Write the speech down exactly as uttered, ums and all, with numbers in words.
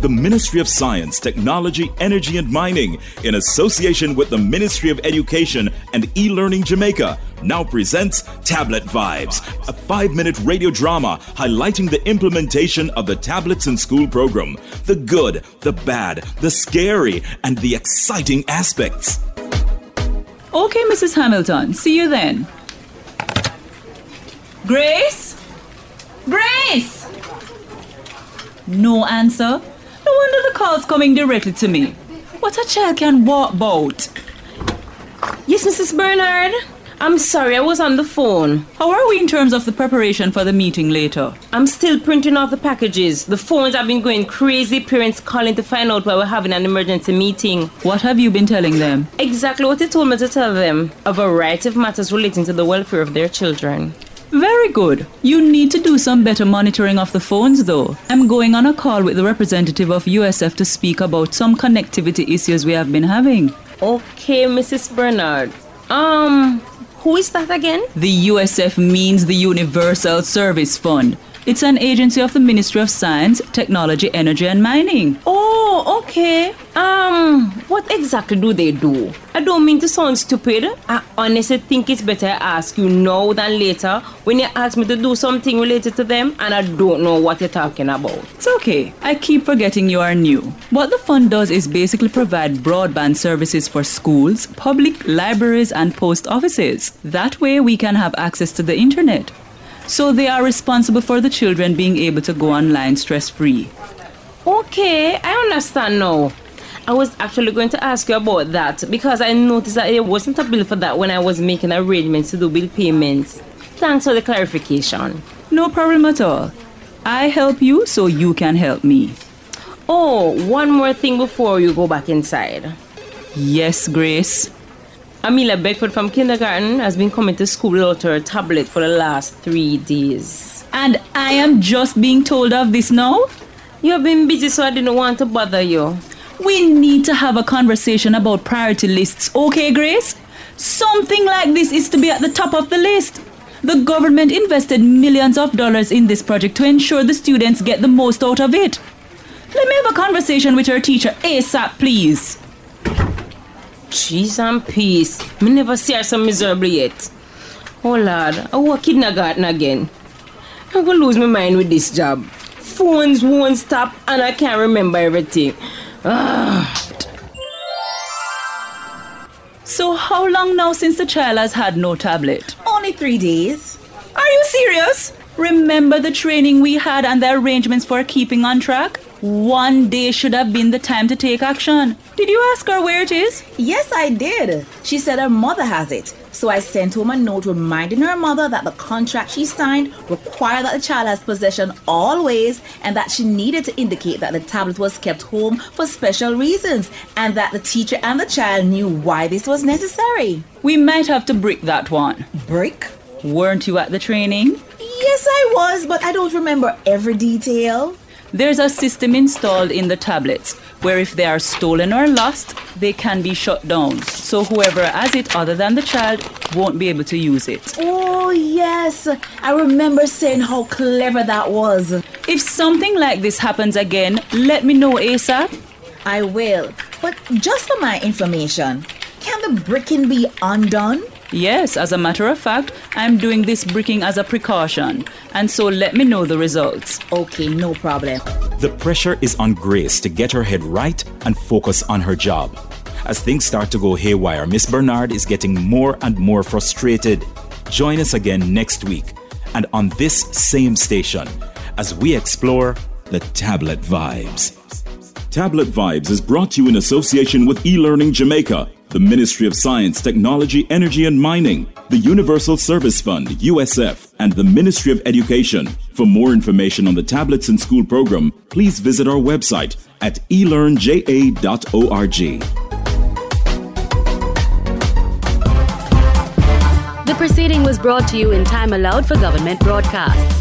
the Ministry of Science, Technology, Energy and Mining, in association with the Ministry of Education and E-Learning Jamaica, now presents Tablet Vibes, a five-minute radio drama highlighting the implementation of the Tablets in School program, the good, the bad, the scary, and the exciting aspects. Okay, Missus Hamilton, see you then. Grace? Grace! No answer? No wonder the call's coming directly to me. What a child can walk about. Yes, Missus Bernard? I'm sorry, I was on the phone. How are we in terms of the preparation for the meeting later? I'm still printing off the packages. The phones have been going crazy, parents calling to find out why we're having an emergency meeting. What have you been telling them? Exactly what they told me to tell them. A variety of matters relating to the welfare of their children. Very good. You need to do some better monitoring of the phones though. I'm going on a call with the representative of U S F to speak about some connectivity issues we have been having. Okay, Missus Bernard. Um... Who is that again? The U S F means the Universal Service Fund. It's an agency of the Ministry of Science, Technology, Energy and Mining. Oh, okay. Um, what exactly do they do? I don't mean to sound stupid. I honestly think it's better I ask you now than later when you ask me to do something related to them and I don't know what you're talking about. It's okay. I keep forgetting you are new. What the fund does is basically provide broadband services for schools, public libraries and post offices. That way we can have access to the internet. So they are responsible for the children being able to go online stress-free. Okay, I understand now. I was actually going to ask you about that because I noticed that there wasn't a bill for that when I was making arrangements to do bill payments. Thanks for the clarification. No problem at all. I help you so you can help me. Oh, one more thing before you go back inside. Yes, Grace. Amelia Beckford from kindergarten has been coming to school without her tablet for the last three days. And I am just being told of this now? You've been busy, so I didn't want to bother you. We need to have a conversation about priority lists, okay, Grace? Something like this is to be at the top of the list. The government invested millions of dollars in this project to ensure the students get the most out of it. Let me have a conversation with your teacher ASAP, please. Cheese and peace. Me never see her so miserable yet. Oh Lord, I work kindergarten again. I'm gonna lose my mind with this job. Phones won't stop and I can't remember everything. Ah. So how long now since the child has had no tablet? Only three days. Are you serious? Remember the training we had and the arrangements for keeping on track? One day should have been the time to take action. Did you ask her where it is? Yes, I did. She said her mother has it. So I sent home a note reminding her mother that the contract she signed required that the child has possession always and that she needed to indicate that the tablet was kept home for special reasons and that the teacher and the child knew why this was necessary. We might have to brick that one. Brick? Weren't you at the training? Yes, I was, but I don't remember every detail. There's a system installed in the tablets where if they are stolen or lost, they can be shut down. So whoever has it other than the child won't be able to use it. Oh, yes. I remember saying how clever that was. If something like this happens again, let me know ASAP. I will. But just for my information, can the bricking be undone? Yes, as a matter of fact, I'm doing this bricking as a precaution. And so let me know the results. Okay, no problem. The pressure is on Grace to get her head right and focus on her job. As things start to go haywire, Miss Bernard is getting more and more frustrated. Join us again next week and on this same station as we explore the Tablet Vibes. Tablet Vibes is brought to you in association with E-Learning Jamaica, the Ministry of Science, Technology, Energy and Mining, the Universal Service Fund, U S F, and the Ministry of Education. For more information on the Tablets in School program, please visit our website at e learn j a dot org. The proceeding was brought to you in time allowed for government broadcasts.